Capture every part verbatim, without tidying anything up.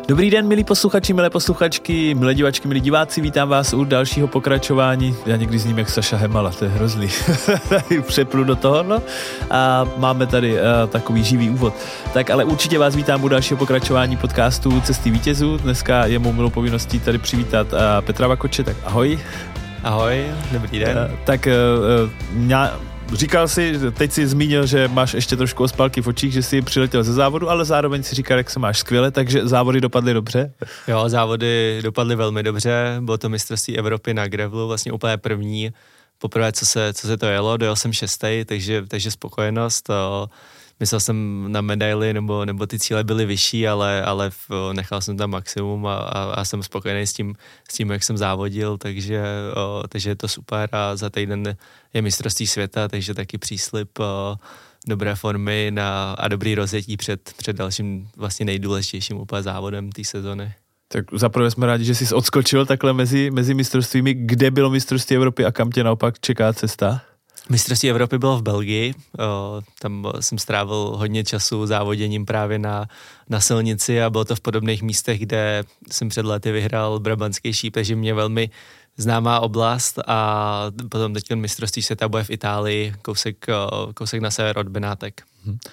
Dobrý den, milí posluchači, milé posluchačky, milé diváčky, milí diváci, vítám vás u dalšího pokračování. Já někdy zním jak Saša Hemala, to je hrozný. Přeplu do toho, no. A máme tady uh, takový živý úvod. Tak ale určitě vás vítám u dalšího pokračování podcastu Cesty vítězů. Dneska je mou milou povinností tady přivítat uh, Petra Vakoče, tak ahoj. Ahoj, dobrý den. Uh, tak uh, mě... Říkal jsi, teď jsi zmínil, že máš ještě trošku ospalky v očích, že jsi přiletěl ze závodu, ale zároveň si říkal, jak se máš skvěle, takže závody dopadly dobře? Jo, závody dopadly velmi dobře, bylo to mistrovství Evropy na gravelu, vlastně úplně první, poprvé, co se, co se to jelo, dojel jsem šestý, takže, takže spokojenost. To, myslel jsem na medaily, nebo, nebo ty cíle byly vyšší, ale, ale nechal jsem tam maximum a, a, a jsem spokojený s tím, s tím, jak jsem závodil, takže, o, takže je to super a za týden je mistrovství světa, takže taky příslib o, dobré formy na, a dobrý rozjetí před, před dalším vlastně nejdůležitějším úplně závodem té sezony. Tak zaprvé jsme rádi, že jsi odskočil takhle mezi, mezi mistrovstvími. Kde bylo mistrovství Evropy a kam tě naopak čeká cesta? Mistrovství Evropy bylo v Belgii, o, tam jsem strávil hodně času závoděním právě na, na silnici a bylo to v podobných místech, kde jsem před lety vyhrál Brabantský šíp, takže mě velmi známá oblast a potom teď mistrovství světa bude v Itálii, kousek, kousek na sever od Benátek.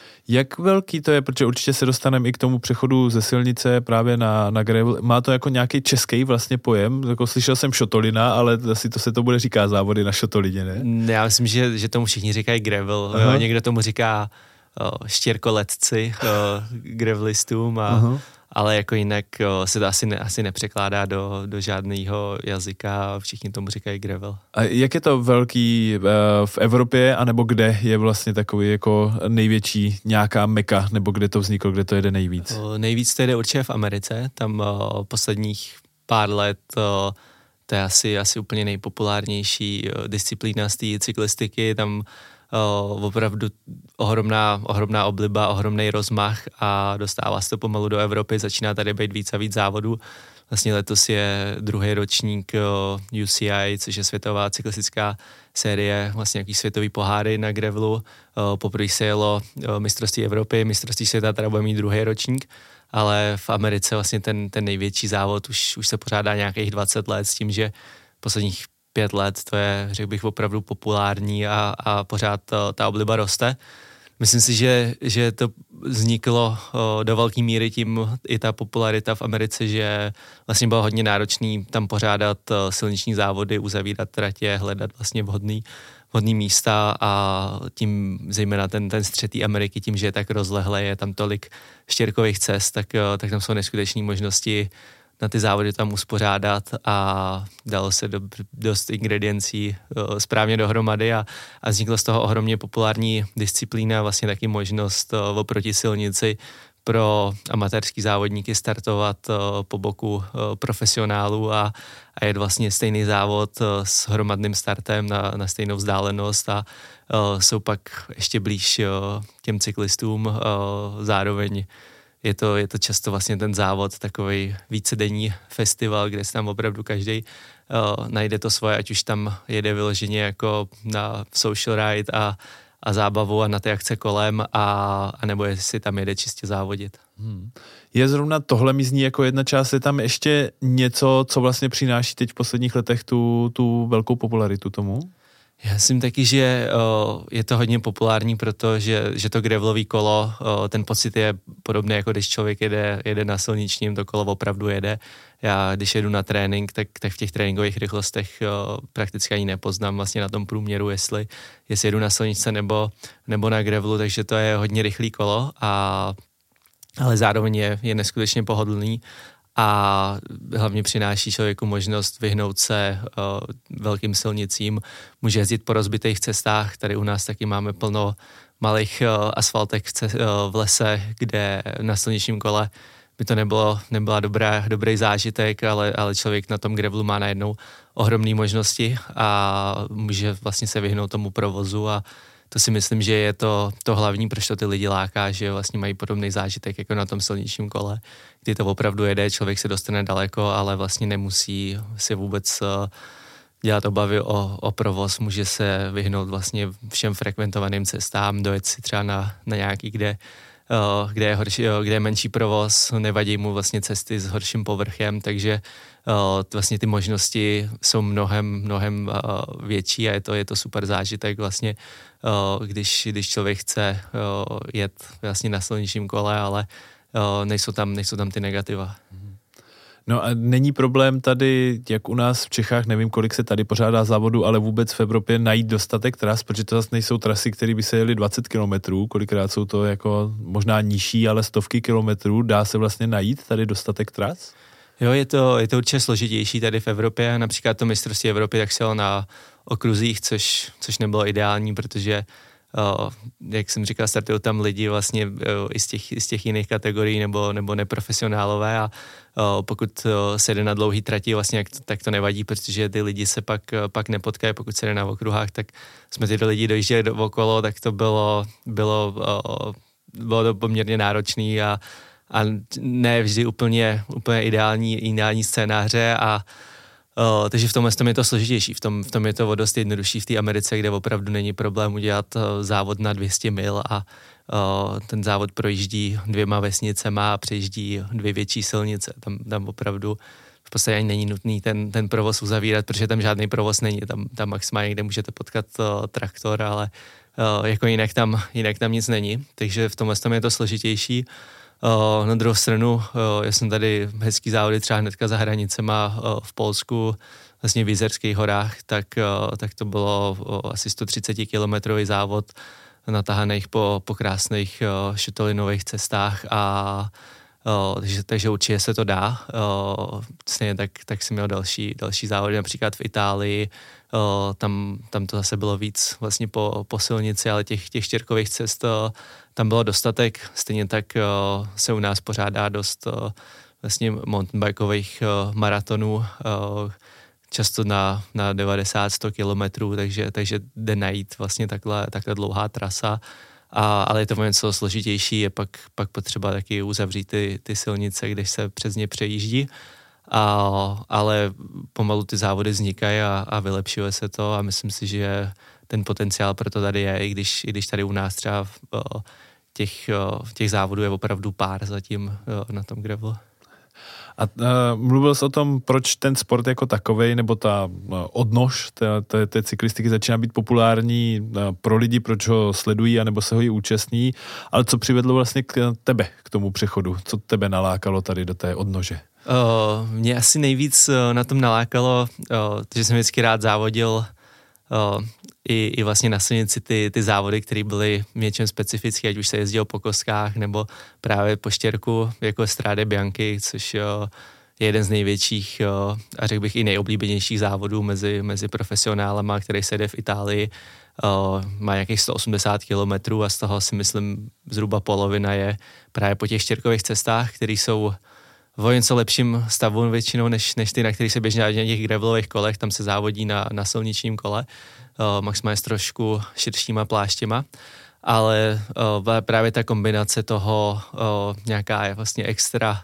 Jak velký to je, protože určitě se dostaneme i k tomu přechodu ze silnice právě na, na gravel. Má to jako nějaký český vlastně pojem? Jako slyšel jsem šotolina, ale asi to se to bude říká závody na šotolině, ne? Já myslím, že, že tomu všichni říkají gravel. Jo, někdo tomu říká o, štěrkoletci o, gravelistům, a, ale jako jinak o, se to asi, ne, asi nepřekládá do, do žádného jazyka, všichni tomu říkají gravel. A jak je to velký v Evropě, anebo kde je vlastně takový jako největší nějaká meka, nebo kde to vzniklo, kde to jede nejvíc? O, nejvíc to jede určitě v Americe, tam o, posledních pár let o, to je asi, asi úplně nejpopulárnější o, disciplína z té cyklistiky, tam o, opravdu ohromná, ohromná obliba, ohromný rozmach a dostává se to pomalu do Evropy, začíná tady být víc a víc závodů. Vlastně letos je druhý ročník U C I, což je světová cyklistická série, vlastně nějaký světový poháry na gravelu. Poprvé se jelo mistrovství Evropy, mistrovství světa teda bude mít druhý ročník, ale v Americe vlastně ten, ten největší závod už, už se pořádá nějakých dvacet let s tím, že posledních pět let to je, řekl bych, opravdu populární a, a pořád to, ta obliba roste. Myslím si, že, že to vzniklo o, do velké míry tím i ta popularita v Americe, že vlastně bylo hodně náročný tam pořádat o, silniční závody, uzavírat tratě, hledat vlastně vhodný, vhodný místa a tím zejména ten, ten střed té Ameriky, tím, že je tak rozlehlé, je tam tolik štěrkových cest, tak, o, tak tam jsou neskutečné možnosti na ty závody tam uspořádat a dalo se do, dost ingrediencí o, správně dohromady a, a vznikla z toho ohromně populární disciplína, vlastně taky možnost o, oproti silnici pro amatérský závodníky startovat o, po boku o, profesionálů a, a jet vlastně stejný závod o, s hromadným startem na, na stejnou vzdálenost a o, jsou pak ještě blíž o, těm cyklistům o, zároveň. Je to, je to často vlastně ten závod, takový vícedenní festival, kde se tam opravdu každý uh, najde to svoje, ať už tam jede vyloženě jako na social ride a, a zábavu a na ty akce kolem, a, a nebo jestli tam jede čistě závodit. Hmm. Je zrovna tohle mi zní jako jedna část, je tam ještě něco, co vlastně přináší teď v posledních letech tu, tu velkou popularitu tomu? Já myslím taky, že o, je to hodně populární, protože že to gravelový kolo, o, ten pocit je podobný, jako když člověk jede, jede na silničním, to kolo opravdu jede. Já když jedu na trénink, tak, tak v těch tréninkových rychlostech o, prakticky ani nepoznám vlastně na tom průměru, jestli, jestli jedu na silničce nebo, nebo na gravelu, takže to je hodně rychlý kolo, a, ale zároveň je, je neskutečně pohodlný. A hlavně přináší člověku možnost vyhnout se uh, velkým silnicím, může jezdit po rozbitých cestách, tady u nás taky máme plno malých uh, asfaltek v, ce- uh, v lese, kde na silničním kole by to nebylo, nebyla dobrá, dobrý zážitek, ale, ale člověk na tom gravelu má najednou ohromné možnosti a může vlastně se vyhnout tomu provozu a to si myslím, že je to, to hlavní, proč to ty lidi láká, že vlastně mají podobný zážitek jako na tom silničním kole, kdy to opravdu jede, člověk se dostane daleko, ale vlastně nemusí si vůbec dělat obavy o, o provoz, může se vyhnout vlastně všem frekventovaným cestám, dojet si třeba na, na nějaký, kde kde je, horší, kde je menší provoz, nevadí mu vlastně cesty s horším povrchem, takže vlastně ty možnosti jsou mnohem, mnohem větší a je to, je to super zážitek vlastně, když, když člověk chce jet vlastně na silničním kole, ale nejsou tam, nejsou tam ty negativa. No a není problém tady, jak u nás v Čechách, nevím, kolik se tady pořádá závodu, ale vůbec v Evropě najít dostatek tras, protože to zase nejsou trasy, které by se jeli dvacet kilometrů, kolikrát jsou to jako možná nižší, ale stovky kilometrů, dá se vlastně najít tady dostatek tras? Jo, je to, je to určitě složitější tady v Evropě, například to mistrovství Evropy tak se jelo na okruzích, což, což nebylo ideální, protože Uh, jak jsem říkal, startují tam lidi vlastně uh, i, z těch, i z těch jiných kategorií nebo, nebo neprofesionálové a uh, pokud uh, se jde na dlouhý trati, vlastně, jak to, tak to nevadí, protože ty lidi se pak, uh, pak nepotkají, pokud se jde na okruhách, tak jsme ty lidi dojížděli do okolo, tak to bylo, bylo, uh, bylo to poměrně náročný a, a ne vždy úplně, úplně ideální, ideální scénáře a Uh, takže v tomhle tom je to složitější, v tom, v tom je to o dost jednodušší v té Americe, kde opravdu není problém udělat uh, závod na dvě stě mil a uh, ten závod projíždí dvěma vesnicema a přejíždí dvě větší silnice. Tam, tam opravdu v podstatě ani není nutný ten, ten provoz uzavírat, protože tam žádný provoz není. Tam, tam maximálně kde můžete potkat uh, traktor, ale uh, jako jinak tam, jinak tam nic není. Takže v tomhle tom je to složitější. Uh, na druhou stranu, uh, já jsem tady hezký závody třeba hnedka za hranicema uh, v Polsku, vlastně v Jizerských horách, tak, uh, tak to bylo uh, asi sto třicet kilometrový závod natahaných po, po krásných uh, šutolinových cestách a uh, takže, takže určitě se to dá. Uh, stejně tak, tak jsem měl další, další závody, například v Itálii, uh, tam, tam to zase bylo víc vlastně po, po silnici, ale těch, těch štěrkových cest uh, tam bylo dostatek, stejně tak uh, se u nás pořádá dost uh, vlastně mountainbikových uh, maratonů, uh, často na, na devadesát sto kilometrů, takže, takže jde najít vlastně takhle, takhle dlouhá trasa, a, ale je to něco složitější, je pak, pak potřeba taky uzavřít ty, ty silnice, když se přes ně přejíždí, a, ale pomalu ty závody vznikají a, a vylepšuje se to a myslím si, že ten potenciál pro to tady je, i když, i když tady u nás třeba v, těch, těch závodů je opravdu pár zatím na tom gravelu. A uh, mluvil jsi o tom, proč ten sport jako takovej, nebo ta uh, odnož té, té, té cyklistiky začíná být populární uh, pro lidi, proč ho sledují, anebo se ho i účastní, ale co přivedlo vlastně k tebe, k tomu přechodu? Co tebe nalákalo tady do té odnože? Uh, mě asi nejvíc uh, na tom nalákalo, uh, že jsem vždycky rád závodil uh, i, i vlastně na silnici ty, ty závody, které byly něčem specifické, ať už se jezdilo po kostkách nebo právě po štěrku, jako Strade Bianchi, což uh, je jeden z největších uh, a řekl bych i nejoblíbenějších závodů mezi, mezi profesionálama, který se jde v Itálii. Uh, má nějakých sto osmdesát kilometrů a z toho si myslím zhruba polovina je právě po těch štěrkových cestách, které jsou v něco lepším stavu většinou, než, než ty, na kterých se běžně na těch gravelových kolech, tam se závodí na, na silničním kole, uh, maximálně s trošku širšíma pláštěma, ale uh, právě ta kombinace toho uh, nějaká je vlastně extra,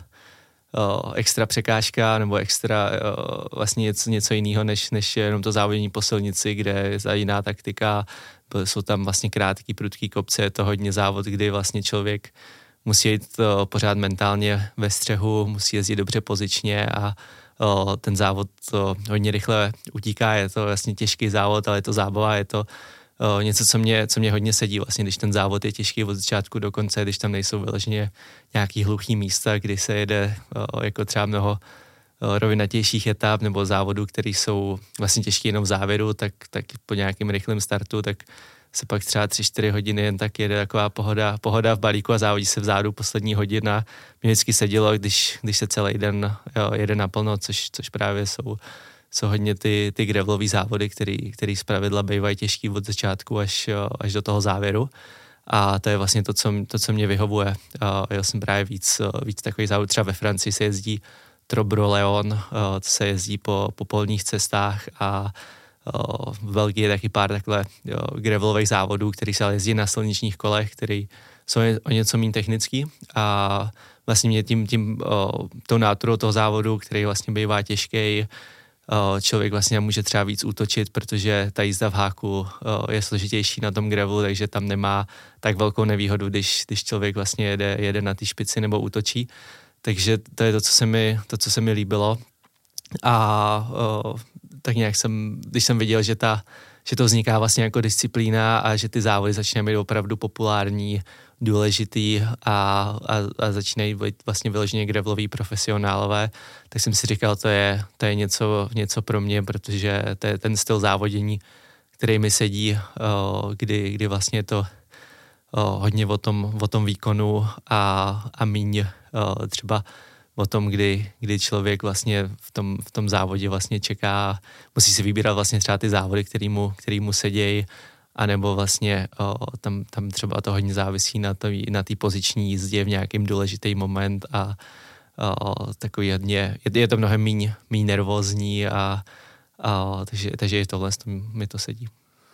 uh, extra překážka nebo extra uh, vlastně něco, něco jiného, než, než jenom to závodění po silnici, kde je za jiná taktika, jsou tam vlastně krátký, prudký kopce, je to hodně závod, kdy vlastně člověk musí jít uh, pořád mentálně ve střehu, musí jezdit dobře pozičně a uh, ten závod uh, hodně rychle utíká, je to vlastně těžký závod, ale je to zábava, je to uh, něco, co mě, co mě hodně sedí, vlastně, když ten závod je těžký od začátku do konce, když tam nejsou vyloženě nějaký hluchý místa, kdy se jede uh, jako třeba mnoho uh, rovinatějších etap nebo závodů, které jsou vlastně těžké jenom v závěru, tak, tak po nějakém rychlém startu, tak se pak třeba tři čtyři hodiny jen tak jede taková pohoda, pohoda v balíku a závodí se vzadu poslední hodina. Mě vždycky sedělo, když, když se celý den jo, jede naplno, což, což právě jsou, jsou hodně ty, ty gravelový závody, který, který zpravidla bývají těžký od začátku až, až do toho závěru. A to je vlastně to, co, to, co mě vyhovuje. Já jsem právě víc, víc takových závodů. Třeba ve Francii se jezdí Trobro-Leon, to se jezdí po, po polních cestách a v Belgii je taky pár takhle jo, gravelových závodů, který se ale jezdí na silničních kolech, který jsou o něco méně technický a vlastně mě tím, tím o, tou náturou toho závodu, který vlastně bývá těžký, člověk vlastně může třeba víc útočit, protože ta jízda v háku je složitější na tom gravelu, takže tam nemá tak velkou nevýhodu, když, když člověk vlastně jede, jede na té špici nebo útočí. Takže to je to, co se mi, to, co se mi líbilo. A o, tak nějak jsem, když jsem viděl, že, ta, že to vzniká vlastně jako disciplína a že ty závody začínají být opravdu populární, důležitý a, a, a začínají být vlastně vyloženě gravelový profesionálové, tak jsem si říkal, to je, to je něco, něco pro mě, protože to je ten styl závodění, který mi sedí, o, kdy, kdy vlastně je to o, hodně o tom, o tom výkonu a, a míň o, třeba o tom, kdy, kdy člověk vlastně v tom, v tom závodě vlastně čeká, musí si vybírat vlastně třeba ty závody, který mu, který mu sedějí, anebo vlastně o, tam, tam třeba to hodně závisí na té na poziční jízdě v nějakým důležitý moment a o, takový hodně, je, je to mnohem míň, míň nervózní a, a takže, takže i tohle mi to sedí.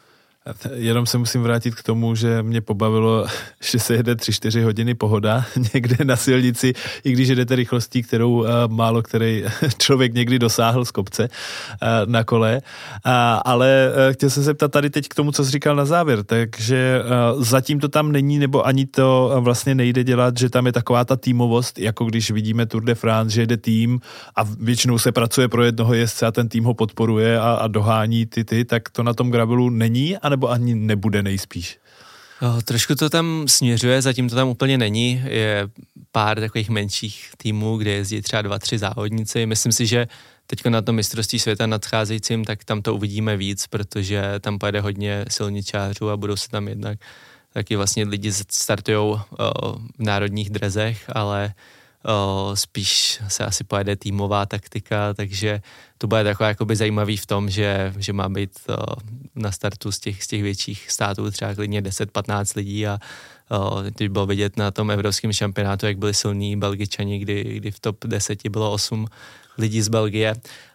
Jenom se musím vrátit k tomu, že mě pobavilo, že se jede tři čtyři hodiny pohoda někde na silnici, i když jedete rychlostí, kterou uh, málo který člověk někdy dosáhl z kopce uh, na kole. Uh, ale uh, chtěl jsem se zeptat tady teď k tomu, co jsi říkal na závěr, takže uh, zatím to tam není, nebo ani to uh, vlastně nejde dělat, že tam je taková ta týmovost, jako když vidíme Tour de France, že jede tým a většinou se pracuje pro jednoho jezdce a ten tým ho podporuje a, a dohání ty ty, tak to na tom gravelu není, nebo ani nebude nejspíš? O, trošku to tam směřuje, zatím to tam úplně není. Je pár takových menších týmů, kde jezdí třeba dva, tři závodníci. Myslím si, že teď na tom mistrovství světa nadcházejícím, tak tam to uvidíme víc, protože tam pojede hodně silničářů a budou se tam jednak taky vlastně lidi startujou v národních drezech, ale O, spíš se asi pojede týmová taktika, takže to bude takové jakoby zajímavý v tom, že, že má být o, na startu z těch, z těch větších států třeba klidně deset patnáct lidí a o, teď bylo vidět na tom evropském šampionátu, jak byli silní Belgičani, kdy, kdy v top deseti bylo osm lidí z Belgie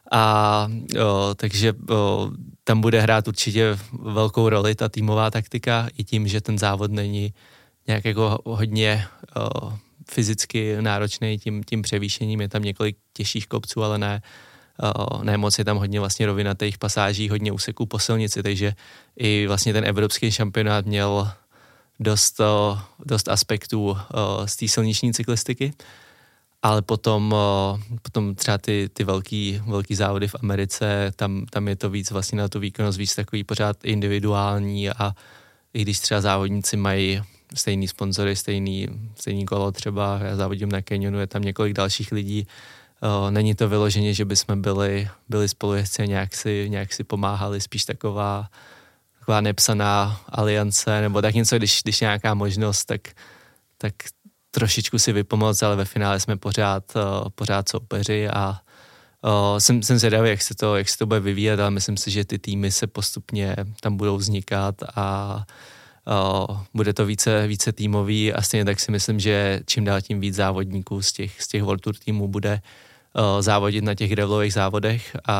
a o, takže o, tam bude hrát určitě velkou roli ta týmová taktika i tím, že ten závod není nějak jako hodně o, fyzicky náročný tím, tím převýšením, je tam několik těžších kopců, ale ne, ne moc, je tam hodně vlastně rovinatých pasáží, hodně úseků po silnici, takže i vlastně ten evropský šampionát měl dost, dost aspektů z té silniční cyklistiky, ale potom, potom třeba ty, ty velký, velký závody v Americe, tam, tam je to víc vlastně na tu výkonnost, víc takový pořád individuální a i když třeba závodníci mají stejný sponzory, stejný, stejný kolo třeba, já závodím na Canyonu, je tam několik dalších lidí. O, není to vyloženě, že bychom byli, byli spolujezdci a nějak si, nějak si pomáhali, spíš taková, taková nepsaná aliance, nebo tak něco, když, když nějaká možnost, tak, tak trošičku si vypomoct, ale ve finále jsme pořád, o, pořád soupeři a o, jsem, jsem zvědavý, jak se, to, jak se to bude vyvíjet, ale myslím si, že ty týmy se postupně tam budou vznikat a Uh, bude to více, více týmový a stejně tak si myslím, že čím dál tím víc závodníků z těch, z těch World Tour týmů bude uh, závodit na těch gravelových závodech a,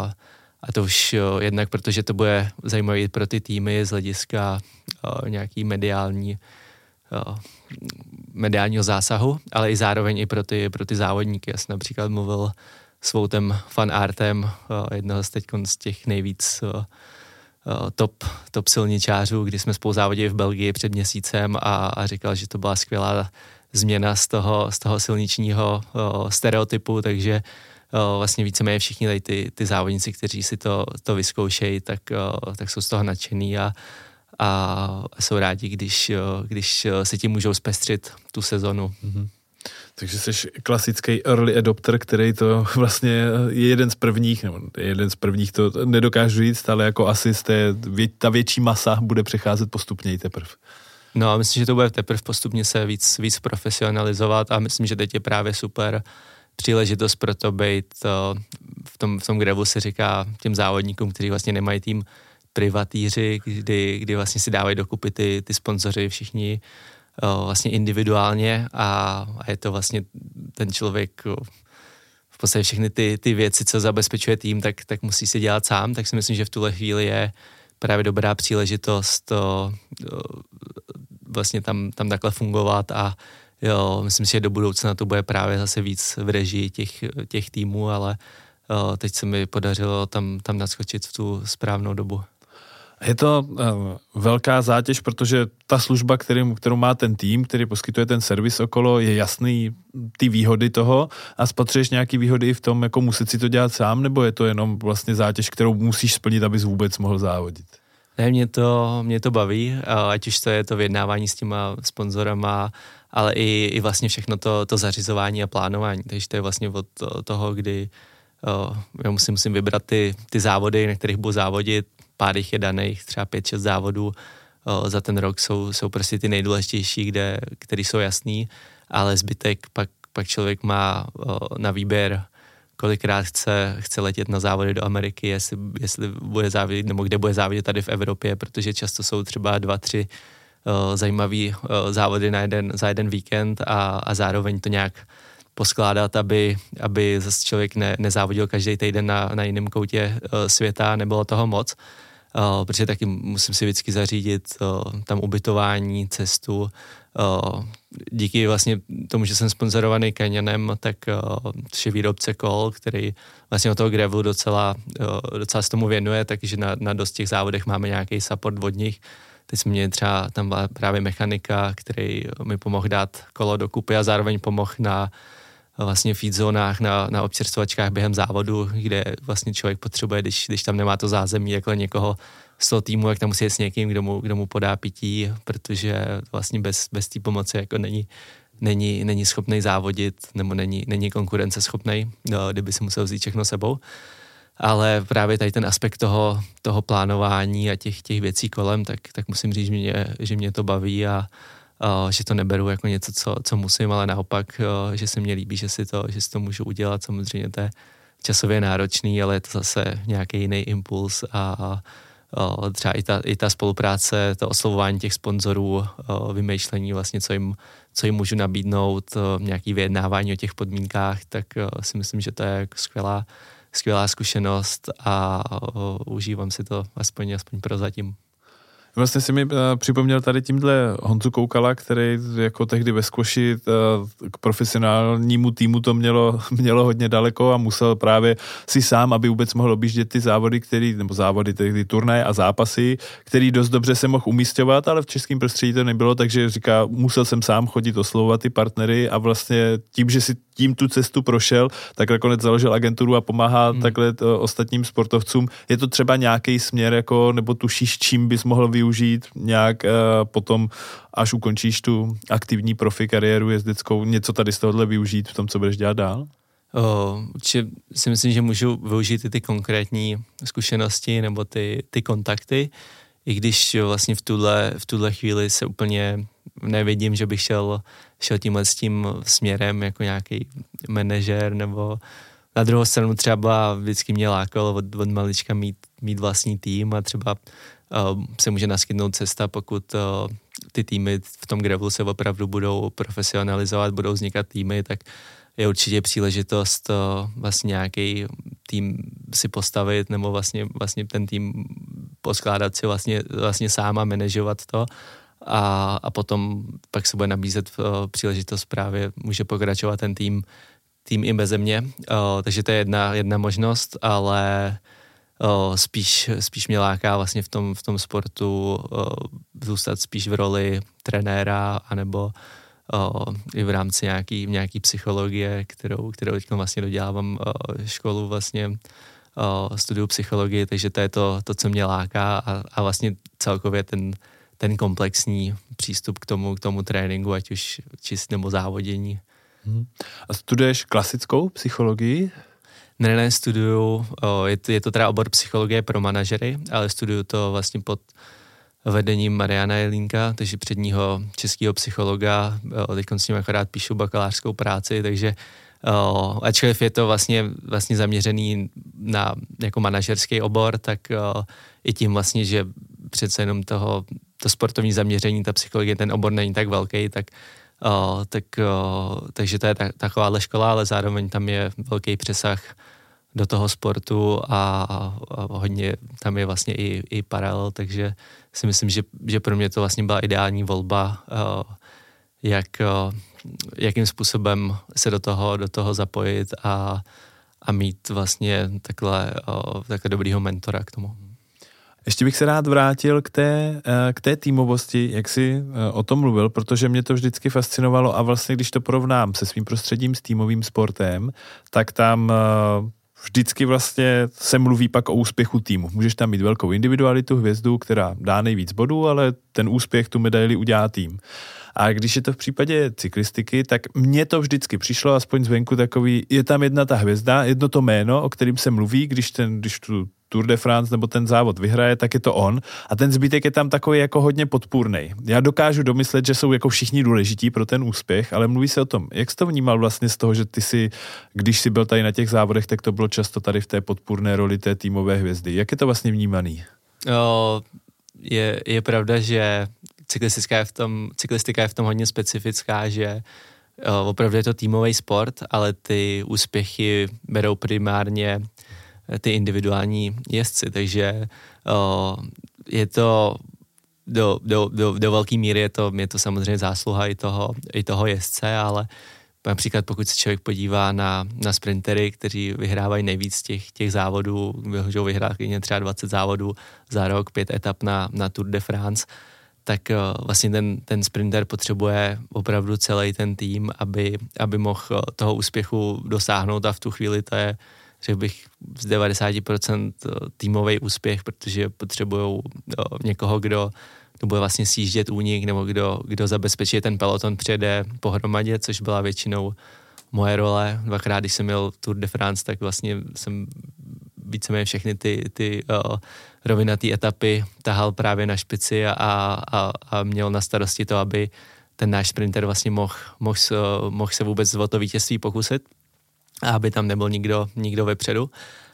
a to už uh, jednak, protože to bude zajímavé pro ty týmy z hlediska uh, nějaký mediální uh, mediálního zásahu, ale i zároveň i pro ty, pro ty závodníky. Já jsem například mluvil s Voutem Van Aertem, uh, jednoho z teď z těch nejvíc uh, Top, top silničářů, kdy jsme spolu závodili v Belgii před měsícem a, a říkal, že to byla skvělá změna z toho, z toho silničního o, stereotypu, takže o, vlastně víceméně všichni tady ty, ty závodníci, kteří si to, to vyzkoušejí, tak, o, tak jsou z toho nadšený a, a jsou rádi, když, o, když si tím můžou zpestřit tu sezonu. Mm-hmm. Takže jsi klasický early adopter, který to vlastně je jeden z prvních, nebo jeden z prvních, to nedokážu říct, ale jako asi z té, ta větší masa bude přecházet postupněji teprve. No a myslím, že to bude teprve postupně se víc, víc profesionalizovat a myslím, že teď je právě super příležitost pro to být, v tom, v tom gravu se říká těm závodníkům, kteří vlastně nemají tým privatýři, kdy, kdy vlastně si dávají dokupy ty, ty sponzoři všichni vlastně individuálně a, a je to vlastně ten člověk v podstatě všechny ty, ty věci, co zabezpečuje tým, tak, tak musí si dělat sám, tak si myslím, že v tuhle chvíli je právě dobrá příležitost to, to, vlastně tam, tam takhle fungovat a jo, myslím si, že do budoucna to bude právě zase víc v režii těch, těch týmů, ale teď se mi podařilo tam, tam naskočit v tu správnou dobu. Je to uh, velká zátěž, protože ta služba, kterým, kterou má ten tým, který poskytuje ten servis okolo, je jasný ty výhody toho a spatřuješ nějaký výhody i v tom, jako muset si to dělat sám, nebo je to jenom vlastně zátěž, kterou musíš splnit, abys vůbec mohl závodit? Ne, mě to, mě to baví, ať už to je to vyjednávání s těma sponzorama, ale i, i vlastně všechno to, to zařizování a plánování. Takže to je vlastně od toho, kdy uh, já musím, musím vybrat ty, ty závody, na kterých budu závodit. Pár jich je daných, třeba pět, šest závodů uh, za ten rok jsou, jsou prostě ty nejdůležitější, kde, které jsou jasný, ale zbytek pak, pak člověk má uh, na výběr, kolikrát chce, chce letět na závody do Ameriky, jestli, jestli bude závodit, nebo kde bude závodit tady v Evropě, protože často jsou třeba dva, tři uh, zajímavý uh, závody na jeden, za jeden víkend a, a zároveň to nějak poskládat, aby, aby zase člověk ne, nezávodil každý týden na, na jiném koutě uh, světa, nebylo toho moc, uh, protože taky musím si vždycky zařídit uh, tam ubytování, cestu. Uh, díky vlastně tomu, že jsem sponzorovaný Canyonem, tak uh, je výrobce kol, který vlastně od toho gravelu docela, uh, docela se tomu věnuje, takže na, na dost těch závodech máme nějaký support od nich. Teď jsme měli třeba tam byla právě mechanika, který mi pomohl dát kolo dokupy a zároveň pomohl na vlastně feed zónách, na, na občerstvovačkách během závodu, kde vlastně člověk potřebuje, když, když tam nemá to zázemí, jako někoho z toho týmu, jak tam musí jít s někým, kdo mu, kdo mu podá pití, protože vlastně bez, bez té pomoci jako není, není, není schopný závodit, nebo není, není konkurenceschopný, kdyby si musel vzít všechno sebou. Ale právě tady ten aspekt toho, toho plánování a těch, těch věcí kolem, tak, tak musím říct, že mě, že mě to baví a, a že to neberu jako něco, co, co musím, ale naopak, a, že se mně líbí, že si, to, že si to můžu udělat. Samozřejmě to je časově náročný, ale je to zase nějaký jiný impuls a, a třeba i ta, i ta spolupráce, to oslovování těch sponzorů, vymýšlení vlastně, co jim, co jim můžu nabídnout, nějaký vyjednávání o těch podmínkách, tak si myslím, že to je jako skvělá skvělá zkušenost a o, užívám si to aspoň, aspoň prozatím. Vlastně si mi uh, připomněl tady tímhle Honzu Koukala, který jako tehdy ve squashi uh, k profesionálnímu týmu to mělo, mělo hodně daleko a musel právě si sám, aby vůbec mohl objíždět ty závody, který, nebo závody, ty turnaje a zápasy, který dost dobře se mohl umísťovat, ale v českém prostředí to nebylo, takže říká, musel jsem sám chodit oslovovat ty partnery a vlastně tím, že si tím tu cestu prošel, tak nakonec založil agenturu a pomáhá hmm. takhle to, ostatním sportovcům. Je to třeba nějaký směr, jako, nebo tušíš, čím bys mohl využít nějak uh, potom, až ukončíš tu aktivní profi kariéru jezdeckou, něco tady z tohohle využít v tom, co budeš dělat dál? Oh, určitě si myslím, že můžu využít i ty konkrétní zkušenosti nebo ty, ty kontakty, i když vlastně v tuhle, v tuhle chvíli se úplně nevidím, že bych šel, šel tímhle s tím směrem jako nějaký manažer, nebo na druhou stranu třeba vždycky mě lákalo od, od malička mít, mít vlastní tým a třeba uh, se může naskytnout cesta, pokud uh, ty týmy v tom gravelu se opravdu budou profesionalizovat, budou vznikat týmy, tak je určitě příležitost uh, vlastně nějaký tým si postavit nebo vlastně, vlastně ten tým poskládat si vlastně, vlastně sám a manažovat to. A, a potom pak se bude nabízet uh, příležitost právě, může pokračovat ten tým, tým i beze mě. Uh, takže to je jedna, jedna možnost, ale uh, spíš, spíš mě láká vlastně v tom, v tom sportu uh, zůstat spíš v roli trenéra anebo uh, i v rámci nějaký, nějaký psychologie, kterou, kterou teď vlastně dodělávám uh, školu vlastně uh, studiu psychologii, takže to je to, to co mě láká a, a vlastně celkově ten ten komplexní přístup k tomu, k tomu tréninku, ať už čist nebo závodění. Hmm. A studuješ klasickou psychologii? Ne, ne, studuju, je to, je to teda obor psychologie pro manažery, ale studuju to vlastně pod vedením Mariana Jelínka, takže předního českého psychologa, teď s ním akorát píšu bakalářskou práci, takže o, ačkoliv je to vlastně, vlastně zaměřený na jako manažerský obor, tak o, i tím vlastně, že přece jenom toho, to sportovní zaměření, ta psychologie, ten obor není tak velký, tak, o, tak o, takže to je ta, takováhle škola, ale zároveň tam je velký přesah do toho sportu a, a hodně tam je vlastně i, i paralel, takže si myslím, že, že pro mě to vlastně byla ideální volba, o, jak, o, jakým způsobem se do toho, do toho zapojit a, a mít vlastně takhle, takhle dobrýho mentora k tomu. Ještě bych se rád vrátil k té, k té týmovosti, jak jsi o tom mluvil, protože mě to vždycky fascinovalo a vlastně, když to porovnám se svým prostředím s týmovým sportem, tak tam vždycky vlastně se mluví pak o úspěchu týmu. Můžeš tam mít velkou individualitu, hvězdu, která dá nejvíc bodů, ale ten úspěch, tu medaili udělá tým. A když je to v případě cyklistiky, tak mně to vždycky přišlo, aspoň zvenku takový, je tam jedna ta hvězda, jedno to jméno, o kterým se mluví, když, ten, když tu Tour de France nebo ten závod vyhraje, tak je to on. A ten zbytek je tam takový jako hodně podpůrnej. Já dokážu domyslet, že jsou jako všichni důležití pro ten úspěch, ale mluví se o tom. Jak jsi to vnímal vlastně z toho, že ty si, když jsi byl tady na těch závodech, tak to bylo často tady v té podpůrné roli té týmové hvězdy. Jak je to vlastně vnímaný? O, je, je pravda, že cyklistika je v tom, cyklistika je v tom hodně specifická, že o, opravdu je to týmový sport, ale ty úspěchy berou primárně ty individuální jezdci, takže o, je to do, do, do, do velké míry je to, je to samozřejmě zásluha i toho, i toho jezdce, ale například pokud se člověk podívá na, na sprintery, kteří vyhrávají nejvíc těch, těch závodů, můžou vyhrát klidně třeba dvacet závodů za rok, pět etap na, na Tour de France, tak uh, vlastně ten, ten sprinter potřebuje opravdu celý ten tým, aby, aby mohl toho úspěchu dosáhnout a v tu chvíli to je, řekl bych, z devadesát procent týmový úspěch, protože potřebují někoho, kdo, kdo bude vlastně sjíždět únik nebo kdo, kdo zabezpečí ten peloton, přijede pohromadě, což byla většinou moje role. Dvakrát, když jsem měl Tour de France, tak vlastně jsem víceméně všechny ty, ty uh, rovinatý etapy tahal právě na špici a, a, a měl na starosti to, aby ten náš sprinter vlastně mohl, mohl, mohl se vůbec o to vítězství pokusit, a aby tam nebyl nikdo, nikdo vepředu.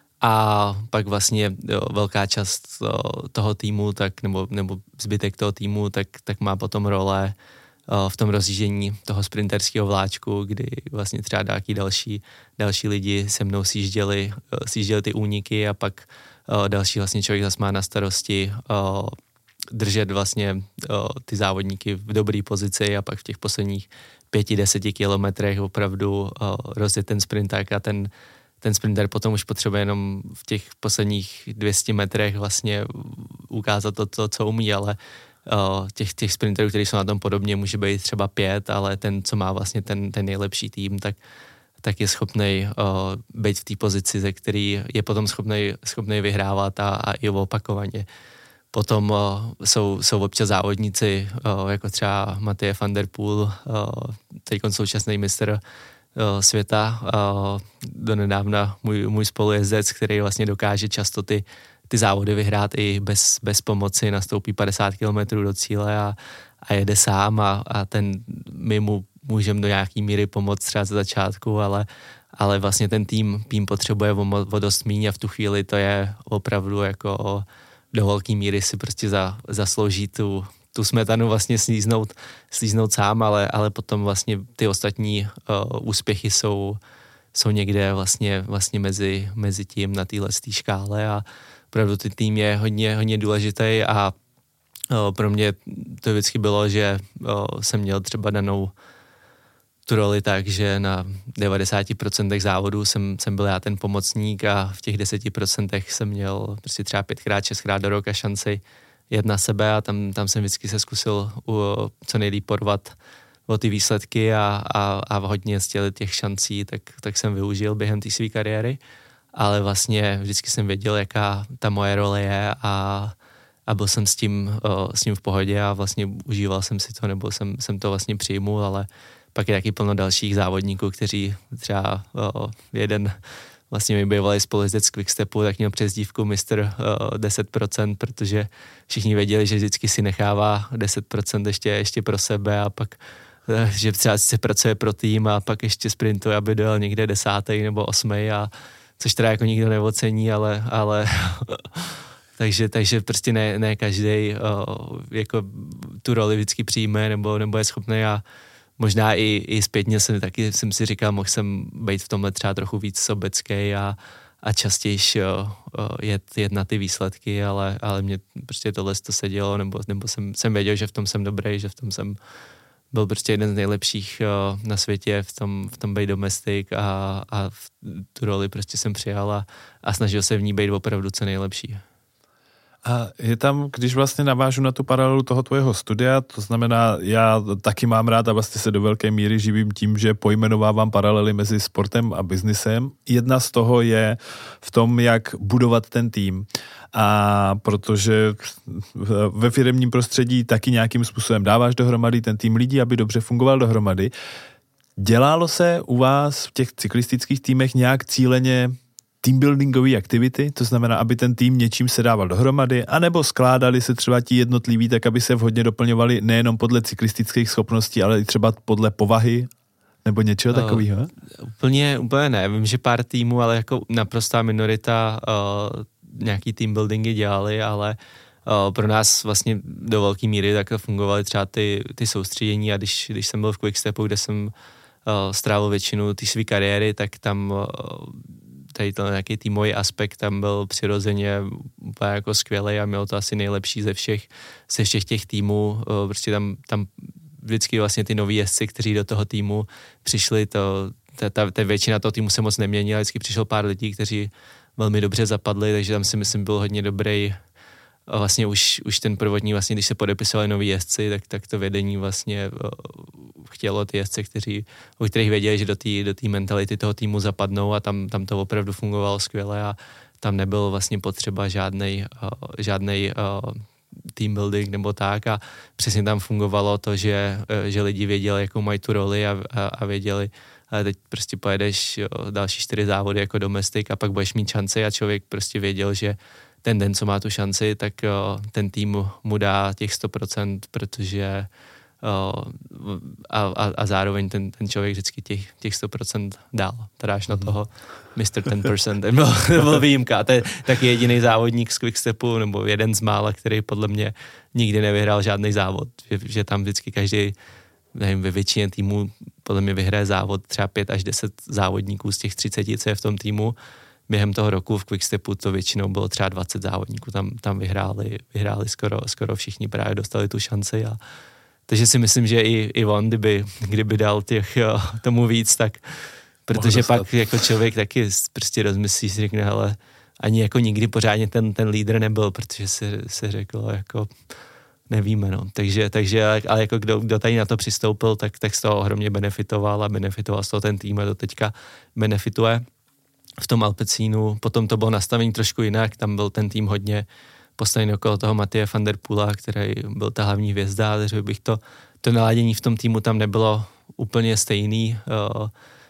A pak vlastně jo, velká část jo, toho týmu, tak, nebo, nebo zbytek toho týmu, tak, tak má potom role jo, v tom rozjíždění toho sprinterského vláčku, kdy vlastně třeba nějaký další, další lidi se mnou sjížděli, sjížděli ty úniky a pak jo, další vlastně člověk zase má na starosti jo, držet vlastně jo, ty závodníky v dobré pozici a pak v těch posledních pěti, deseti kilometrech opravdu uh, rozjet ten sprinták a ten, ten sprinter potom už potřebuje jenom v těch posledních dvou stech metrech vlastně ukázat to, to co umí, ale uh, těch, těch sprinterů, kteří jsou na tom podobně, může být třeba pět, ale ten, co má vlastně ten, ten nejlepší tým, tak, tak je schopnej uh, být v té pozici, ze který je potom schopnej, schopnej vyhrávat a, a i opakovaně. Potom uh, jsou, jsou občas závodníci, uh, jako třeba Matej van der Poel, uh, teď současný mistr uh, světa, uh, donedávna můj, můj spolujezdec, který vlastně dokáže často ty, ty závody vyhrát i bez, bez pomoci, nastoupí padesát kilometrů do cíle a, a jede sám a, a ten, my mu můžeme do nějaký míry pomoct třeba ze začátku, ale, ale vlastně ten tým, tým potřebuje o, o dost míň a v tu chvíli to je opravdu jako do velké míry si prostě za, zaslouží tu, tu smetanu vlastně slíznout, slíznout sám, ale, ale potom vlastně ty ostatní uh, úspěchy jsou, jsou někde vlastně, vlastně mezi, mezi tím na téhle škále a opravdu ten tým je hodně, hodně důležitý a uh, pro mě to vždycky bylo, že uh, jsem měl třeba danou tu roli tak, že na devadesát procent závodů jsem, jsem byl já ten pomocník a v těch deseti procentech jsem měl prostě třeba pětkrát, šestkrát do roka šanci jet na sebe a tam, tam jsem vždycky se zkusil u, co nejlíp porvat o ty výsledky a, a, a hodně z těch šancí, tak, tak jsem využil během té své kariéry, ale vlastně vždycky jsem věděl, jaká ta moje role je a, a byl jsem s tím, o, s tím v pohodě a vlastně užíval jsem si to, nebo jsem, jsem to vlastně přijmul, ale pak je taky plno dalších závodníků, kteří třeba o, jeden vlastně mi bývalý spolujezdec z Quickstepu, tak měl přezdívku mistr o, deset procent, protože všichni věděli, že vždycky si nechává deset procent ještě, ještě pro sebe a pak, že třeba se pracuje pro tým a pak ještě sprintuje, aby dojel někde desátý nebo osmý, a což teda jako nikdo neocení, ale, ale takže, takže prostě ne, ne každý jako tu roli vždycky přijme nebo, nebo je schopný a možná i, i zpětně jsem taky jsem si říkal, mohl jsem být v tomhle třeba trochu víc sobecký a, a častější jet, jet na ty výsledky, ale, ale mě prostě tohle to sedělo, nebo, nebo jsem, jsem věděl, že v tom jsem dobrý, že v tom jsem byl prostě jeden z nejlepších uh, na světě v tom, v tom být domestik a, a v tu roli prostě jsem přijal a, a snažil se v ní být opravdu co nejlepší. A je tam, když vlastně navážu na tu paralelu toho tvojho studia, to znamená, já taky mám rád a vlastně se do velké míry živím tím, že pojmenovávám paralely mezi sportem a biznisem. Jedna z toho je v tom, jak budovat ten tým. A protože ve firemním prostředí taky nějakým způsobem dáváš dohromady ten tým lidí, aby dobře fungoval dohromady. Dělalo se u vás v těch cyklistických týmech nějak cíleně teambuildingové aktivity, to znamená, aby ten tým něčím se dával dohromady, anebo skládali se třeba ti jednotliví, tak aby se vhodně doplňovali nejenom podle cyklistických schopností, ale i třeba podle povahy, nebo něčeho uh, takového? Úplně, úplně ne. Vím, že pár týmů, ale jako naprostá minorita uh, nějaký teambuildingy dělali, ale uh, pro nás vlastně do velké míry tak fungovaly třeba ty, ty soustředění a když, když jsem byl v Quickstepu, kde jsem uh, strávil většinu té své kariéry, tak tam uh, tady ten nějaký týmový aspekt tam byl přirozeně úplně jako skvělý a mělo to asi nejlepší ze všech, ze všech těch týmů. Prostě tam, tam vždycky vlastně ty noví jezdci, kteří do toho týmu přišli, to, ta, ta, ta většina toho týmu se moc neměnila, vždycky přišlo pár lidí, kteří velmi dobře zapadli, takže tam si myslím byl hodně dobrý. A vlastně už, už ten prvotní, vlastně, když se podepisovali noví jezdci, tak, tak to vedení vlastně chtělo ty jezdce, kteří, o kterých věděli, že do té do té mentality toho týmu zapadnou a tam, tam to opravdu fungovalo skvěle a tam nebyl vlastně potřeba žádnej, uh, žádnej uh, team building nebo tak a přesně tam fungovalo to, že, uh, že lidi věděli, jakou mají tu roli a, a, a věděli, ale teď prostě pojedeš uh, další čtyři závody jako domestik a pak budeš mít šanci a člověk prostě věděl, že ten den, co má tu šanci, tak uh, ten tým mu dá těch sto procent, protože uh, a, a, a zároveň ten, ten člověk vždycky těch, těch sto procent dál. Teda až na toho mister ten procent, ten byl, byl výjimka. A to je taky jediný závodník z Quickstepu, nebo jeden z mála, který podle mě nikdy nevyhrál žádný závod. Že, že tam vždycky každý, nevím, ve většině týmů podle mě vyhraje závod třeba pět až deset závodníků z těch třiceti, co je v tom týmu. Během toho roku v Quickstepu to většinou bylo třeba dvacet závodníků, tam, tam vyhráli, vyhráli skoro, skoro všichni, právě dostali tu šanci. A, takže si myslím, že i, i on, kdyby, kdyby dal těch, jo, tomu víc, tak protože pak jako člověk taky prostě rozmyslí, si řekne, hele, ani jako nikdy pořádně ten, ten lídr nebyl, protože se, se řeklo, jako nevíme, no. Takže, takže ale jako kdo, kdo tady na to přistoupil, tak, tak z toho ohromně benefitoval a benefitoval z toho ten tým a do teďka benefituje. V tom Alpecínu, potom to bylo nastavení trošku jinak, tam byl ten tým hodně postavený okolo toho Mattia van der Poola, který byl ta hlavní hvězda, takže bych to, to naládění v tom týmu tam nebylo úplně stejný, uh,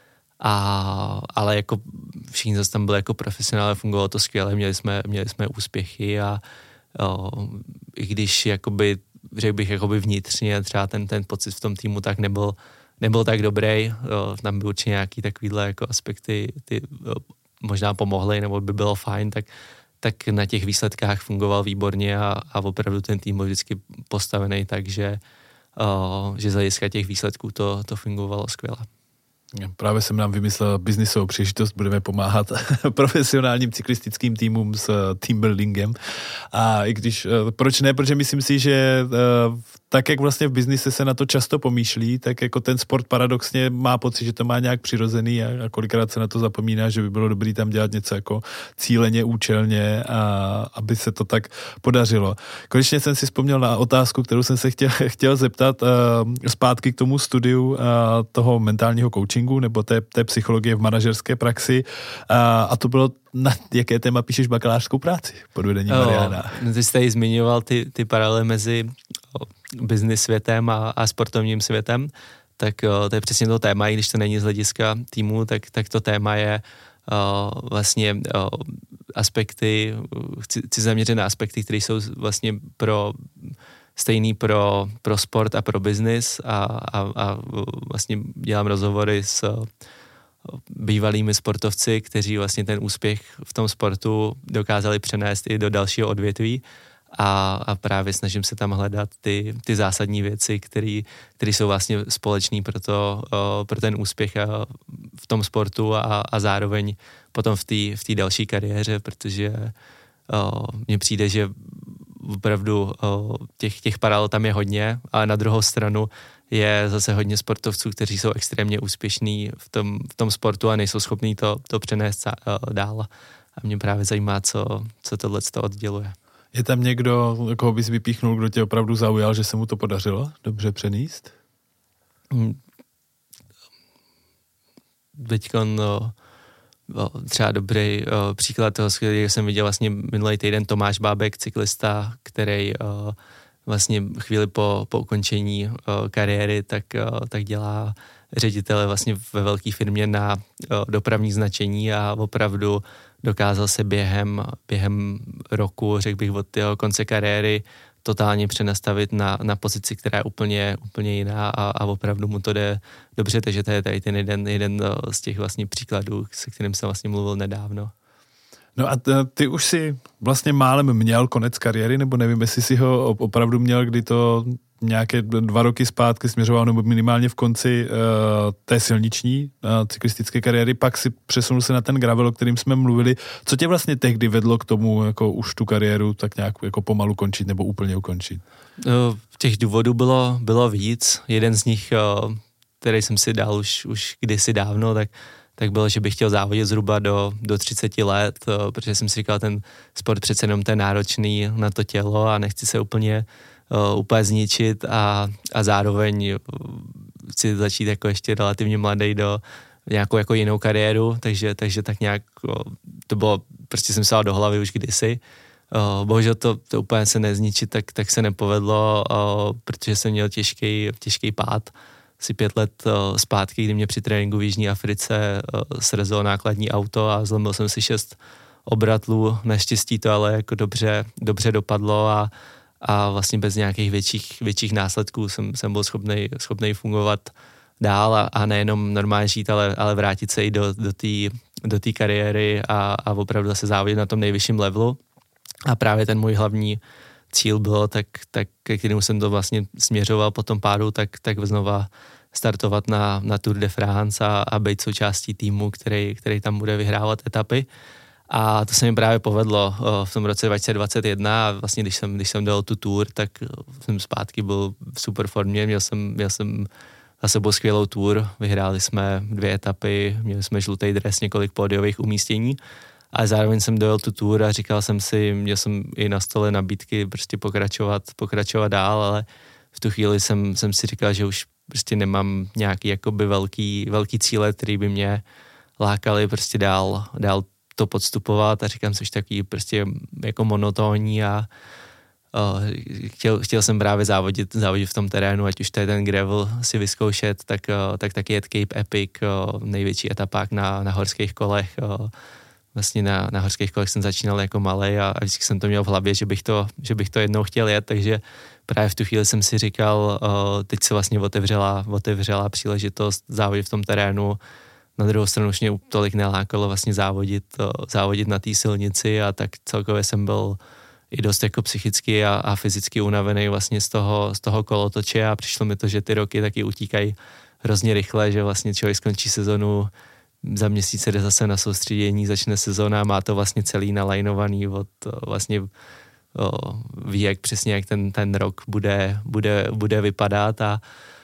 a, ale jako všichni zase tam byli jako profesionálně, fungovalo to skvěle, měli jsme, měli jsme úspěchy a uh, i když jakoby, řekl bych jakoby vnitřně třeba ten, ten pocit v tom týmu tak nebyl nebyl tak dobrý, tam by určitě nějaký takovýhle jako aspekty ty možná pomohly, nebo by bylo fajn, tak, tak na těch výsledkách fungoval výborně a, a opravdu ten tým byl vždycky postavený tak, že, o, že z hlediska těch výsledků to, to fungovalo skvěle. Právě jsem nám vymyslel biznisovou příležitost, budeme pomáhat profesionálním cyklistickým týmům s teambuildingem. A i když, proč ne, protože myslím si, že tak, jak vlastně v biznise se na to často pomýšlí, tak jako ten sport paradoxně má pocit, že to má nějak přirozený a, a kolikrát se na to zapomíná, že by bylo dobré tam dělat něco jako cíleně, účelně, a aby se to tak podařilo. Konečně jsem si vzpomněl na otázku, kterou jsem se chtěl, chtěl zeptat uh, zpátky k tomu studiu uh, toho mentálního coachingu nebo té, té psychologie v manažerské praxi uh, a to bylo, na jaké téma píšeš bakalářskou práci pod vedením oh, Mariana. Ty jsi tady zmiňoval ty, ty paralely mezi business světem a, a sportovním světem, tak o, to je přesně to téma, i když to není z hlediska týmu, tak, tak to téma je o, vlastně o, aspekty, chci, chci zaměřit na aspekty, které jsou vlastně pro stejný pro, pro sport a pro business a, a, a vlastně dělám rozhovory s bývalými sportovci, kteří vlastně ten úspěch v tom sportu dokázali přenést i do dalšího odvětví a, a právě snažím se tam hledat ty, ty zásadní věci, které jsou vlastně společné pro, to, pro ten úspěch v tom sportu a, a zároveň potom v té v té další kariéře, protože mně přijde, že opravdu těch, těch paralel tam je hodně, ale na druhou stranu je zase hodně sportovců, kteří jsou extrémně úspěšní v tom, v tom sportu a nejsou schopní to, to přenést dál. A mě právě zajímá, co, co tohle to odděluje. Je tam někdo, koho bys vypíchnul, kdo tě opravdu zaujal, že se mu to podařilo dobře přenést? Teďkon no, no, třeba dobrý o, příklad toho, který jsem viděl vlastně minulý týden, Tomáš Bábek, cyklista, který o, vlastně chvíli po, po ukončení o, kariéry, tak, o, tak dělá ředitele vlastně ve velké firmě na o, dopravní značení a opravdu dokázal se během, během roku, řekl bych od jeho konce kariéry, totálně přenastavit na, na pozici, která je úplně, úplně jiná a, a opravdu mu to jde dobře, takže to je tady ten jeden, jeden z těch vlastně příkladů, se kterým jsem vlastně mluvil nedávno. No a ty už si vlastně málem měl konec kariéry, nebo nevím, jestli si ho opravdu měl, kdy to nějaké dva roky zpátky směřoval, nebo minimálně v konci uh, té silniční uh, cyklistické kariéry, pak si přesunul se na ten gravel, o kterým jsme mluvili. Co tě vlastně tehdy vedlo k tomu, jako už tu kariéru tak nějak jako pomalu končit nebo úplně ukončit? Uh, těch důvodů bylo, bylo víc. Jeden z nich, uh, který jsem si dal už, už kdysi dávno, tak tak bylo, že bych chtěl závodit zhruba do, do třicet let, uh, protože jsem si říkal, ten sport přece jenom ten náročný na to tělo a nechci se úplně Uh, úplně zničit a, a zároveň uh, chci začít jako ještě relativně mladý do nějakou jako jinou kariéru, takže, takže tak nějak uh, to bylo, prostě jsem se dal do hlavy už kdysi. Uh, bohužel to, to úplně se nezničit, tak, tak se nepovedlo, uh, protože jsem měl těžký, těžký pád. Asi pět let uh, zpátky, kdy mě při tréninku v Jižní Africe uh, srezlo nákladní auto a zlomil jsem si šest obratlů. Naštěstí to ale jako dobře, dobře dopadlo a a vlastně bez nějakých větších, větších následků jsem, jsem byl schopný, schopný fungovat dál a, a nejenom normálně žít, ale, ale vrátit se i do, do té do té kariéry a, a opravdu zase závodit na tom nejvyšším levelu. A právě ten můj hlavní cíl bylo, tak, tak ke kterému jsem to vlastně směřoval po tom pádu, tak, tak znova startovat na, na Tour de France a, a být součástí týmu, který, který tam bude vyhrávat etapy. A to se mi právě povedlo v tom roce dva tisíce dvacet jedna a vlastně když jsem, když jsem dal tu tour, tak jsem zpátky byl v super formě, měl jsem, měl jsem za sebou skvělou tour, vyhráli jsme dvě etapy, měli jsme žlutý dres, několik pódiových umístění, ale zároveň jsem dojel tu tour a říkal jsem si, měl jsem i na stole nabídky prostě pokračovat, pokračovat dál, ale v tu chvíli jsem, jsem si říkal, že už prostě nemám nějaký jakoby velký, velký cíle, který by mě lákali prostě dál, dál to podstupovat a říkám si už takový prostě jako monotónní a uh, chtěl, chtěl jsem právě závodit, závodit v tom terénu, ať už to je ten gravel si vyzkoušet, tak, uh, tak taky jet Cape Epic, uh, největší etapák na, na horských kolech. Uh, vlastně na, na horských kolech jsem začínal jako malej a, a vždycky jsem to měl v hlavě, že bych to, že bych to jednou chtěl jet, takže právě v tu chvíli jsem si říkal, uh, teď se vlastně otevřela, otevřela příležitost závodit v tom terénu. Na druhou stranu už mě tolik nelákalo vlastně závodit, závodit na té silnici a tak celkově jsem byl i dost jako psychicky a, a fyzicky unavený vlastně z toho, z toho kolotoče a přišlo mi to, že ty roky taky utíkají hrozně rychle, že vlastně člověk skončí sezonu, za měsíc jde zase na soustředění, začne sezona, má to vlastně celý nalajnovaný od vlastně o, ví, jak přesně jak ten, ten rok bude, bude, bude vypadat a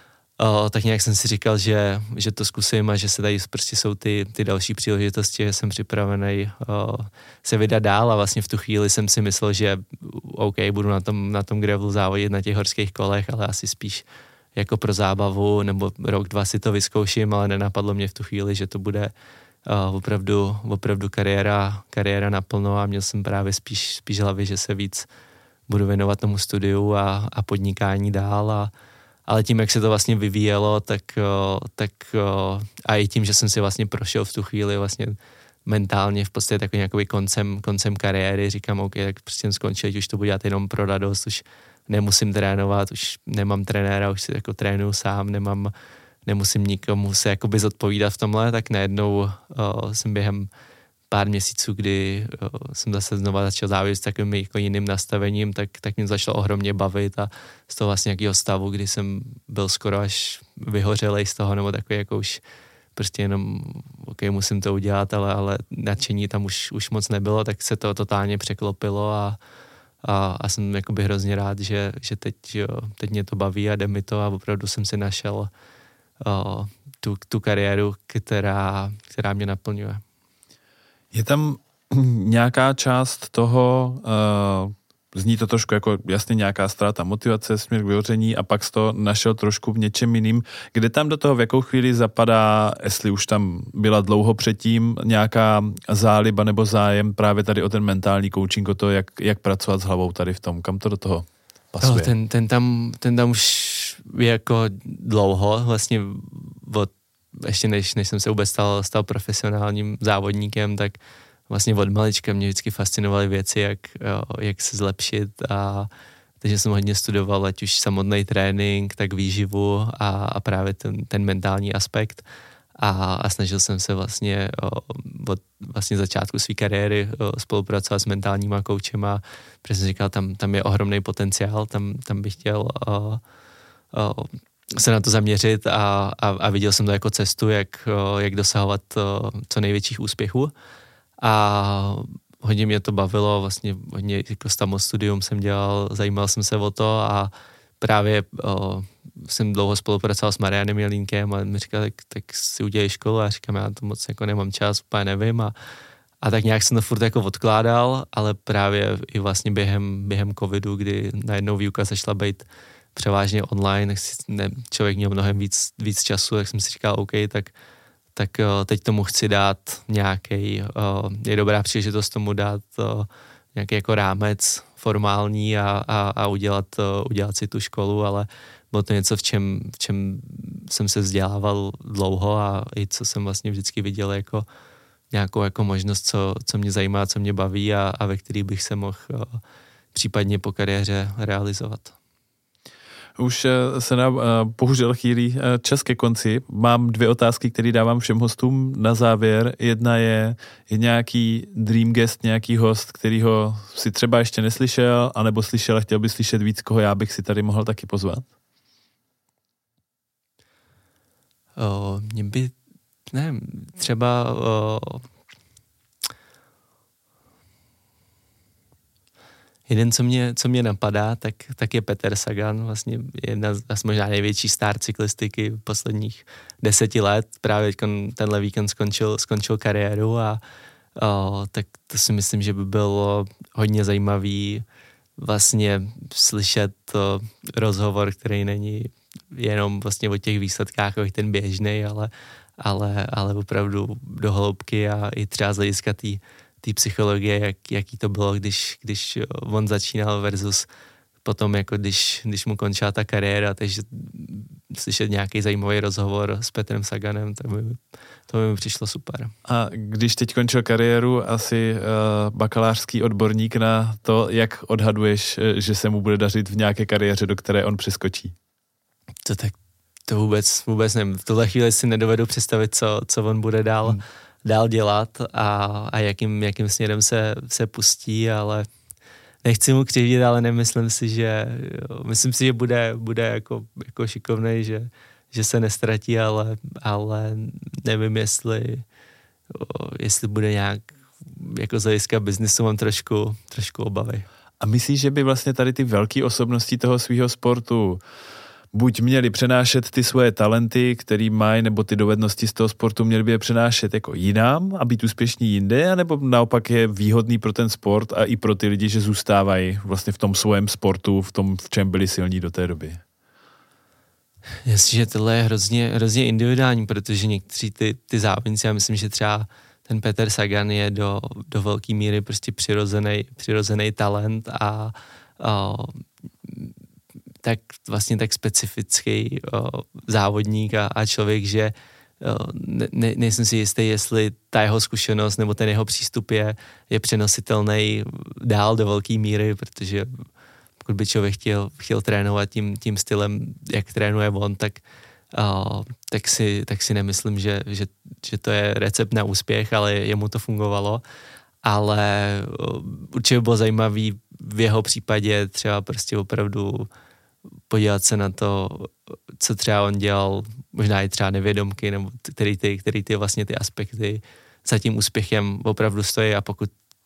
O, tak nějak jsem si říkal, že, že to zkusím a že se tady prostě jsou ty, ty další příležitosti, že jsem připravený o, se vydat dál a vlastně v tu chvíli jsem si myslel, že OK, budu na tom, na tom gravelu závodit na těch horských kolech, ale asi spíš jako pro zábavu nebo rok, dva si to vyzkouším, ale nenapadlo mě v tu chvíli, že to bude o, opravdu, opravdu kariéra, kariéra naplno a měl jsem právě spíš, spíš hlavy, že se víc budu věnovat tomu studiu a, a podnikání dál a ale tím, jak se to vlastně vyvíjelo, tak, tak a i tím, že jsem si vlastně prošel v tu chvíli vlastně mentálně v podstatě takový nějaký koncem, koncem kariéry, říkám, OK, tak prostě skončil, už to budu dělat jenom pro radost, už nemusím trénovat, už nemám trenéra, už si jako trénuju sám, nemám, nemusím nikomu se jakoby zodpovídat v tomhle, tak najednou uh, jsem během pár měsíců, kdy uh, jsem zase znova začal závodit s takovým jako jiným nastavením, tak, tak mě začalo ohromně bavit a z toho vlastně nějakého stavu, kdy jsem byl skoro až vyhořelej z toho, nebo takový jako už prostě jenom, OK, musím to udělat, ale, ale nadšení tam už, už moc nebylo, tak se to totálně překlopilo a a, a jsem jakoby hrozně rád, že, že teď, jo, teď mě to baví a jde mi to a opravdu jsem si našel o, tu, tu kariéru, která, která mě naplňuje. Je tam nějaká část toho, uh, zní to trošku jako jasně nějaká ztráta motivace, směr k vyhoření a pak jsi to našel trošku v něčem jiným. Kde tam do toho v jakou chvíli zapadá, jestli už tam byla dlouho předtím nějaká záliba nebo zájem právě tady o ten mentální coaching, o to, jak, jak pracovat s hlavou tady v tom, kam to do toho pasuje? No, ten, ten, tam, ten tam už je jako dlouho, vlastně od, ještě než, než jsem se vůbec stal, stal profesionálním závodníkem, tak vlastně od malička mě vždycky fascinovaly věci, jak, jo, jak se zlepšit a takže jsem hodně studoval, ať už samotný trénink, tak výživu a, a právě ten, ten mentální aspekt a, a snažil jsem se vlastně o, od vlastně začátku své kariéry o, spolupracovat s mentálníma koučema, protože jsem říkal, tam, tam je ohromný potenciál, tam, tam bych chtěl o, o, se na to zaměřit a, a, a viděl jsem to jako cestu, jak, o, jak dosahovat o, co největších úspěchů. A hodně mě to bavilo, vlastně hodně jako samostudium jsem dělal, zajímal jsem se o to a právě o, jsem dlouho spolupracoval s Marianem Jelínkem a mi říkal, tak, tak si udělej školu a já říkám, já to moc jako nemám čas, úplně nevím a, a tak nějak jsem to furt jako odkládal, ale právě i vlastně během, během covidu, kdy najednou výuka začala být převážně online, ne, člověk měl mnohem víc, víc času, tak jsem si říkal, OK, tak tak teď tomu chci dát nějaký, je dobrá příležitost tomu dát nějaký jako rámec formální a, a, a udělat, udělat si tu školu, ale bylo to něco, v čem, v čem jsem se vzdělával dlouho a i co jsem vlastně vždycky viděl jako nějakou jako možnost, co, co mě zajímá, co mě baví a, a ve který bych se mohl případně po kariéře realizovat. Už se nám bohužel chýlí čas ke konci. Mám dvě otázky, které dávám všem hostům na závěr. Jedna je, je nějaký dream guest, nějaký host, kterýho si třeba ještě neslyšel, anebo slyšel a chtěl by slyšet víc, koho já bych si tady mohl taky pozvat? O, mě by, nevím, třeba... O, jeden, co mě, co mě napadá, tak, tak je Peter Sagan, vlastně jedna z možná největší star cyklistiky posledních deseti let. Právě tenhle víkend skončil, skončil kariéru a o, tak to si myslím, že by bylo hodně zajímavý vlastně slyšet o, rozhovor, který není jenom vlastně o těch výsledkách, o ten běžnej, ale, ale, ale opravdu do hloubky a i třeba z hlediska té té psychologie, jak, jaký to bylo, když, když on začínal versus potom, jako když, když mu končila ta kariéra, takže slyšet nějaký zajímavý rozhovor s Petrem Saganem, to by, to by mi přišlo super. A když teď končil kariéru, asi uh, bakalářský odborník na to, jak odhaduješ, že se mu bude dařit v nějaké kariéře, do které on přeskočí? To tak, to vůbec, vůbec nevím. V tuhle chvíli si nedovedu představit, co, co on bude dál hmm. dál dělat a, a jakým, jakým směrem se, se pustí, ale nechci mu křivdit, ale nemyslím si, že jo, myslím si, že bude, bude jako, jako šikovnej, že, že se nestratí, ale, ale nevím, jestli, jo, jestli bude nějak jako z hlediska biznesu, mám trošku, trošku obavy. A myslíš, že by vlastně tady ty velké osobnosti toho svého sportu buď měli přenášet ty svoje talenty, který mají, nebo ty dovednosti z toho sportu měli by je přenášet jako jinam a být úspěšní jinde, anebo naopak je výhodný pro ten sport a i pro ty lidi, že zůstávají vlastně v tom svém sportu, v tom, v čem byli silní do té doby? Jasně, že tohle je hrozně, hrozně individuální, protože někteří ty, ty závodníci, já myslím, že třeba ten Peter Sagan je do, do velké míry prostě přirozený, přirozený talent a, a tak vlastně tak specifický o, závodník a, a člověk, že o, ne, nejsem si jistý, jestli ta jeho zkušenost nebo ten jeho přístup je, je přenositelný dál do velké míry, protože pokud by člověk chtěl, chtěl trénovat tím, tím stylem, jak trénuje on, tak, o, tak, si, tak si nemyslím, že, že, že to je recept na úspěch, ale jemu to fungovalo. Ale o, určitě bylo zajímavý v jeho případě třeba prostě opravdu podívat se na to, co třeba on dělal, možná i třeba nevědomky, nebo který ty, který ty vlastně ty aspekty za tím úspěchem opravdu stojí a pokud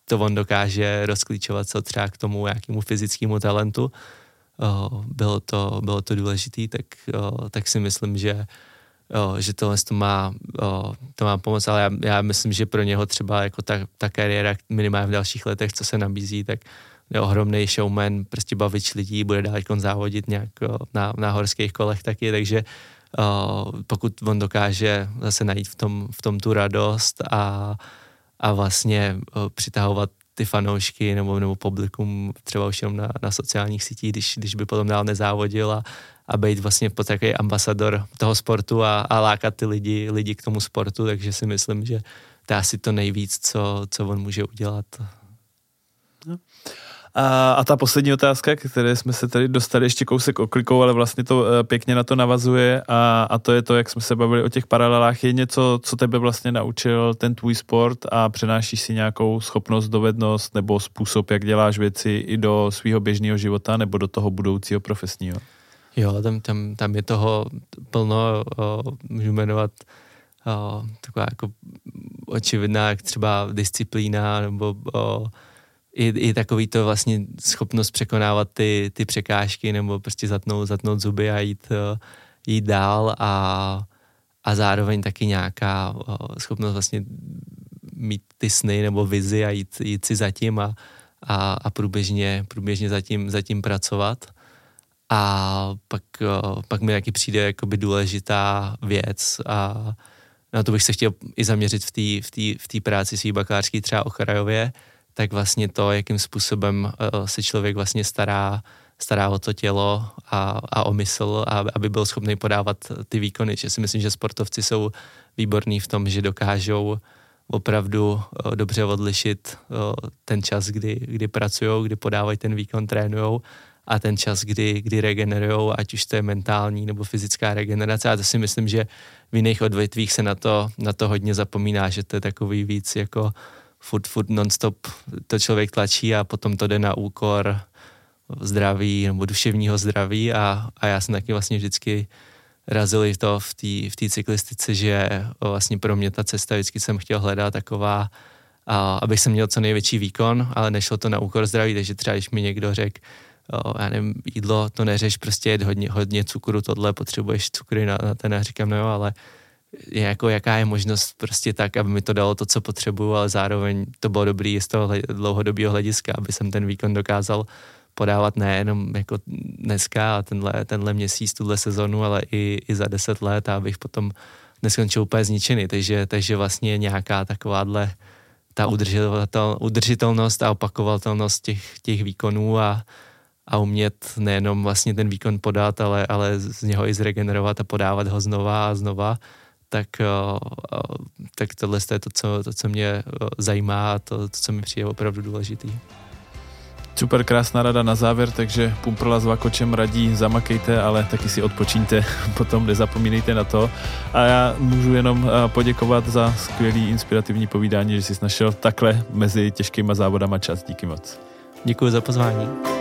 to on dokáže rozklíčovat se třeba k tomu nějakému fyzickému talentu. Bylo to, bylo to důležitý, tak, tak si myslím, že, že tohle to má, to má pomoct, ale já, já myslím, že pro něho třeba jako ta, ta kariéra minimálně v dalších letech, co se nabízí, tak je ohromný showman, prostě bavič lidí, bude dál závodit nějak na, na horských kolech taky, takže Uh, pokud on dokáže zase najít v tom, v tom tu radost a, a vlastně uh, přitahovat ty fanoušky nebo, nebo publikum třeba už jenom na, na sociálních sítích, když, když by potom dál nezávodil a, a být vlastně pod takový ambasador toho sportu a, a lákat ty lidi, lidi k tomu sportu, takže si myslím, že to je asi to nejvíc, co, co on může udělat. No. A, a ta poslední otázka, které jsme se tady dostali ještě kousek oklikou, ale vlastně to pěkně na to navazuje a, a to je to, jak jsme se bavili o těch paralelách. Je něco, co tebe vlastně naučil ten tvůj sport a přenášíš si nějakou schopnost, dovednost nebo způsob, jak děláš věci i do svého běžného života nebo do toho budoucího profesního? Jo, tam, tam, tam je toho plno, o, můžu jmenovat o, taková jako očividná, jak třeba disciplína nebo o, I, i takový to vlastně schopnost překonávat ty, ty překážky nebo prostě zatnout, zatnout zuby a jít, jít dál a, a zároveň taky nějaká schopnost vlastně mít ty sny nebo vizi a jít, jít si zatím a, a, a průběžně, průběžně zatím, zatím pracovat. A pak, pak mi taky přijde jakoby důležitá věc a na to bych se chtěl i zaměřit v té v té, v té práci svý bakalářský třeba o Charajově, tak vlastně to, jakým způsobem uh, se člověk vlastně stará, stará o to tělo a, a o mysl, a, aby byl schopný podávat ty výkony. Že si myslím, že sportovci jsou výborní v tom, že dokážou opravdu uh, dobře odlišit uh, ten čas, kdy, kdy pracují, kdy podávají ten výkon, trénujou, a ten čas, kdy, kdy regenerujou, ať už to je mentální nebo fyzická regenerace. A to si myslím, že v jiných odvětvích se na to, na to hodně zapomíná, že to je takový víc jako furt, furt non-stop to člověk tlačí a potom to jde na úkor zdraví nebo duševního zdraví a, a já jsem taky vlastně vždycky razil i to v té v té cyklistice, že vlastně pro mě ta cesta vždycky jsem chtěl hledat taková, a, abych jsem měl co největší výkon, ale nešlo to na úkor zdraví, takže třeba když mi někdo řekl, já nevím, jídlo to neřeš, prostě je hodně, hodně cukru, tohle potřebuješ cukry na, na ten, a říkám, no jo, ale je jako jaká je možnost prostě tak, aby mi to dalo to, co potřebuju, ale zároveň to bylo dobrý z toho dlouhodobého hlediska, aby jsem ten výkon dokázal podávat nejenom jako dneska a tenhle, tenhle měsíc, tuhle sezonu, ale i, i za deset let, a abych potom neskončil úplně zničený. Takže, takže vlastně nějaká takováhle ta udržitel, udržitelnost a opakovatelnost těch, těch výkonů a a umět nejenom vlastně ten výkon podat, ale, ale z něho i zregenerovat a podávat ho znova a znova, tak, tak tohle je to, co, to, co mě zajímá a to, to, co mi přijde opravdu důležitý. Super, krásná rada na závěr, takže Pumprla s Vakočem radí, zamakejte, ale taky si odpočíňte, potom nezapomínejte na to. A já můžu jenom poděkovat za skvělý inspirativní povídání, že jsi našel takhle mezi těžkýma závodama čas. Díky moc. Děkuji za pozvání.